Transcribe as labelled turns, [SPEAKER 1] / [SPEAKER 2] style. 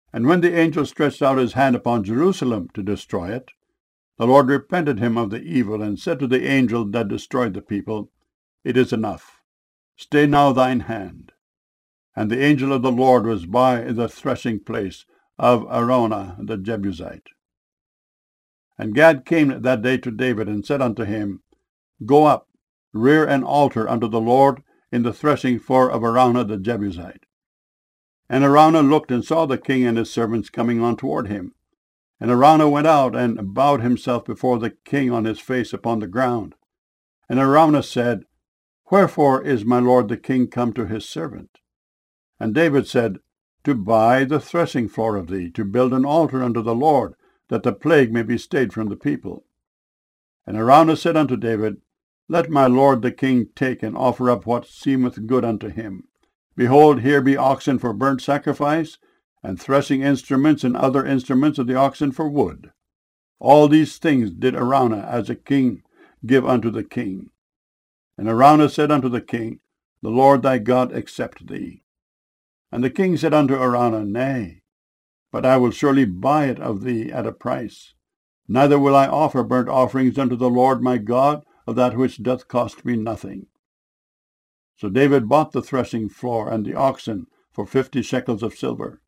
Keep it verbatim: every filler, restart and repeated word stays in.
[SPEAKER 1] And when the angel stretched out his hand upon Jerusalem to destroy it, the Lord repented him of the evil, and said to the angel that destroyed the people, It is enough. Stay now thine hand. And the angel of the Lord was by the threshing place of Araunah the Jebusite. And Gad came that day to David, and said unto him, Go up, rear an altar unto the Lord in the threshing floor of Araunah the Jebusite. And Araunah looked and saw the king and his servants coming on toward him. And Araunah went out and bowed himself before the king on his face upon the ground. And Araunah said, Wherefore is my lord the king come to his servant? And David said, To buy the threshing floor of thee, to build an altar unto the Lord, that the plague may be stayed from the people. And Araunah said unto David, Let my lord the king take and offer up what seemeth good unto him. Behold, here be oxen for burnt sacrifice, and threshing instruments and other instruments of the oxen for wood. All these things did Araunah as a king give unto the king. And Araunah said unto the king, The Lord thy God accept thee. And the king said unto Araunah, Nay, but I will surely buy it of thee at a price. Neither will I offer burnt offerings unto the Lord my God of that which doth cost me nothing. So David bought the threshing floor and the oxen for fifty shekels of silver.